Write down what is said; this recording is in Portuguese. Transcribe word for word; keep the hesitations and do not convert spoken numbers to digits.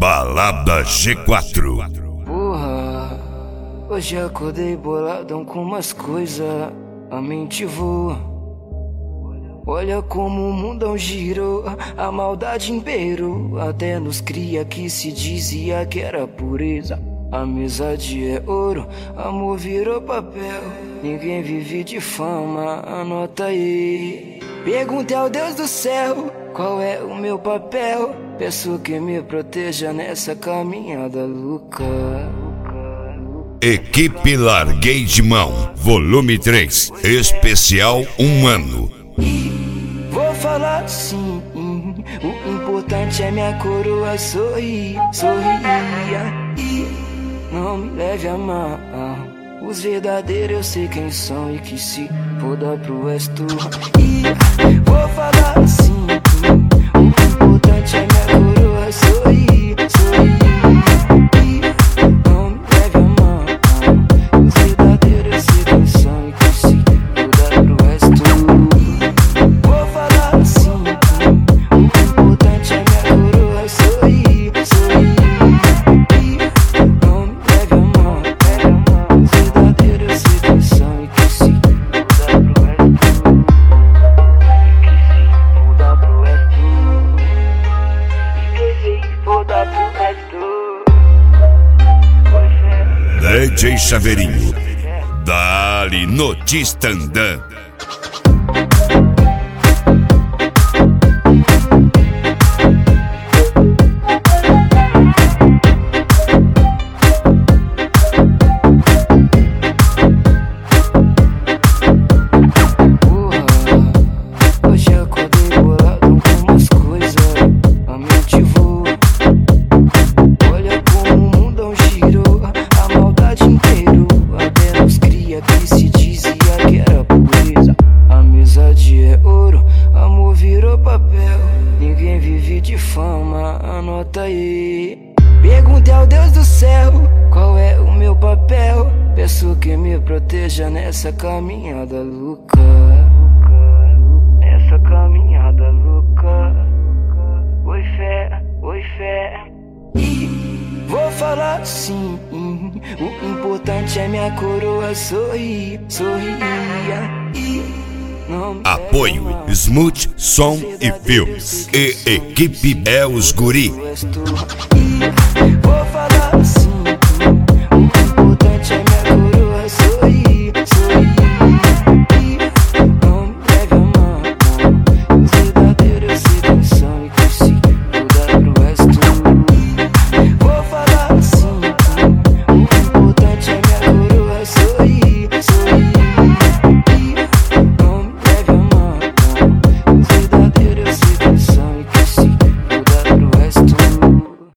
Balada G quatro. Porra, hoje acordei boladão com umas coisas, a mente voa. Olha como o mundão girou, a maldade imperou. Até nos cria que se dizia que era pureza. Amizade é ouro, amor virou papel. Ninguém vive de fama, anota aí. Perguntei ao Deus do céu, qual é o meu papel? Peço que me proteja nessa caminhada louca. Equipe Larguei de Mão, volume três, especial um ano. E vou falar assim, o importante é minha coroa sorrir, sorria. E não me leve a mal, os verdadeiros eu sei quem são e que se foda pro resto. E vou falar assim, o importante é minha coroa sorrir, sorria. E não me leve a mal, os verdadeiros eu sei quem são e que se foda pro resto. Vou falar assim, o importante é minha coroa sorrir, sorrir. E não me leve a mal, os verdadeiros eu sei quem são e que se foda pro resto. D J Chaveirinho, dali no Tistandã. Ninguém vive de fama, anota aí. Perguntei ao Deus do céu, qual é o meu papel? Peço que me proteja nessa caminhada louca. Nessa caminhada louca. Oi fé, oi fé. E vou falar assim, o importante é minha coroa sorrir, sorria. E apoio Smooth Som e Filmes e Equipe É os Guri.